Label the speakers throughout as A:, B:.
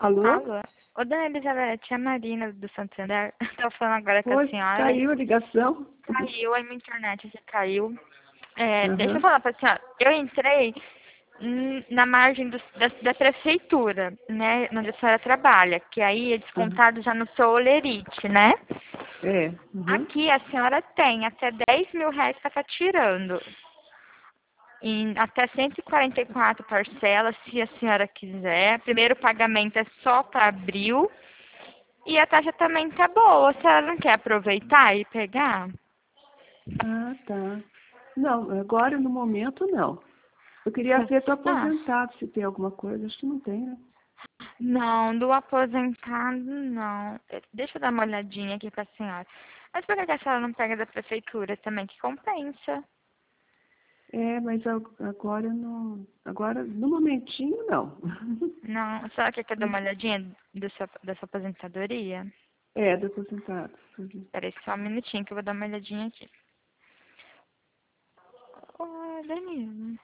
A: Alô?
B: Alô? Ô, dona Elizabeth, é a Marina do Santander. Estou falando agora com a
A: Oi,
B: senhora.
A: caiu a ligação?
B: Caiu, a minha internet aqui caiu. Deixa eu
A: Aham.
B: falar para a senhora. Eu entrei na margem da prefeitura, né? Onde a senhora trabalha. Que aí é
A: Aham.
B: descontado já no seu olerite, né?
A: É. Uhum.
B: Aqui a senhora tem até 10 mil reais para estar tirando. Em até 144 parcelas, se a senhora quiser. Primeiro pagamento é só para abril. E a taxa também tá boa. A senhora não quer aproveitar e pegar?
A: Ah, tá. Não, agora no momento não. Eu queria ver do
B: Ah,
A: aposentado se tem alguma coisa. Acho que não tem, né?
B: não, do aposentado não. Deixa eu dar uma olhadinha aqui pra senhora. Mas por que a senhora não pega da prefeitura também, que compensa?
A: É, mas agora não. Agora, no momentinho, não.
B: Não, a senhora quer que eu dê uma olhadinha da sua aposentadoria?
A: É, do aposentado. Uhum.
B: Espera aí só um minutinho que eu vou dar uma olhadinha aqui. Ô, Danilo.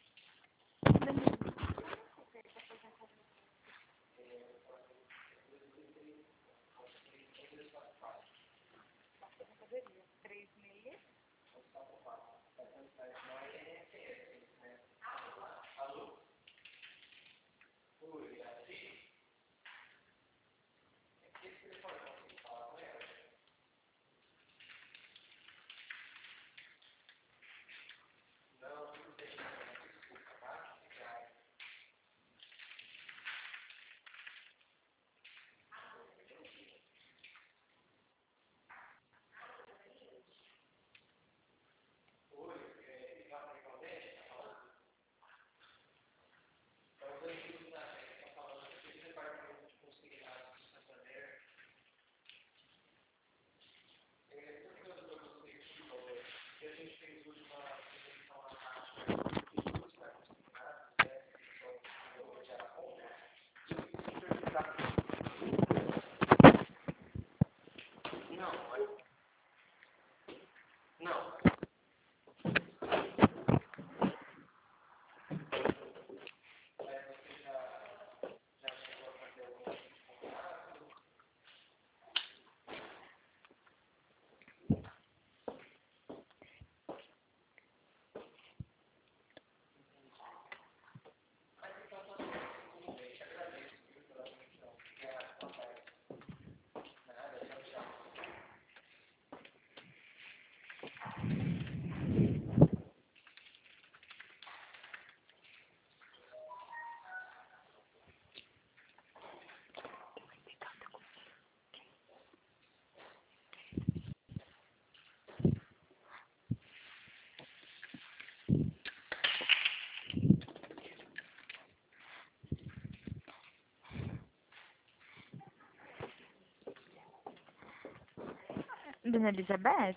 B: Dona Elizabeth?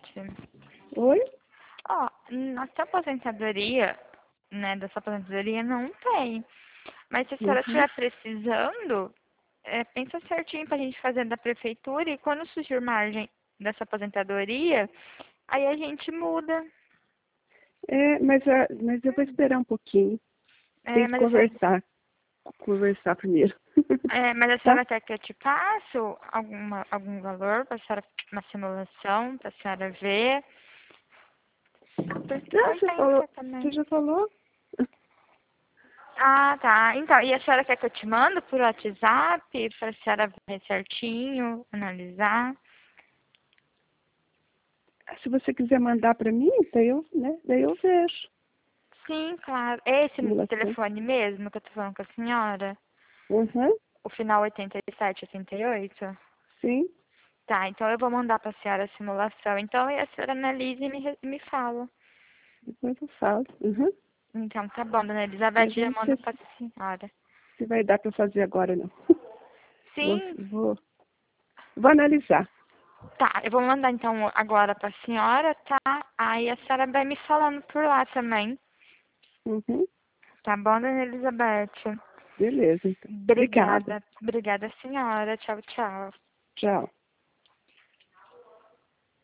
A: Oi?
B: Ó, na sua aposentadoria, né, da sua aposentadoria não tem. Mas se a senhora
A: Uhum.
B: estiver precisando, pensa certinho pra gente fazer da prefeitura e quando surgir margem dessa aposentadoria, aí a gente muda.
A: É, mas eu vou esperar um pouquinho. Tem
B: É,
A: que
B: mas a senhora,
A: conversar primeiro.
B: mas a
A: Tá?
B: senhora quer que eu te passe algum valor pra senhora, uma simulação, pra senhora ver? Porque
A: Não, você
B: compensa
A: falou.
B: também.
A: Você já falou?
B: Ah, tá. Então, e a senhora quer que eu te mando por WhatsApp pra senhora ver certinho, analisar?
A: Se você quiser mandar para mim, daí eu vejo.
B: Sim, claro. É esse
A: Simulação.
B: telefone mesmo que eu tô falando com a senhora?
A: Uhum.
B: O final 87, 88?
A: Sim,
B: Tá, então eu vou mandar pra senhora a simulação. Então, e a senhora analisa e me fala.
A: depois eu falo. Uhum.
B: Então, tá bom, dona Elizabeth,
A: Mas eu
B: já
A: não
B: mando
A: sei
B: pra senhora.
A: se vai dar para fazer agora, não. Vou,
B: Sim,
A: vou, vou analisar.
B: tá. Eu vou mandar então agora pra senhora, tá? Aí a senhora vai me falando por lá também.
A: Uhum.
B: Tá bom, dona Elizabeth?
A: Beleza, então. Obrigada.
B: Obrigada. Obrigada, senhora. Tchau, tchau.
A: Tchau.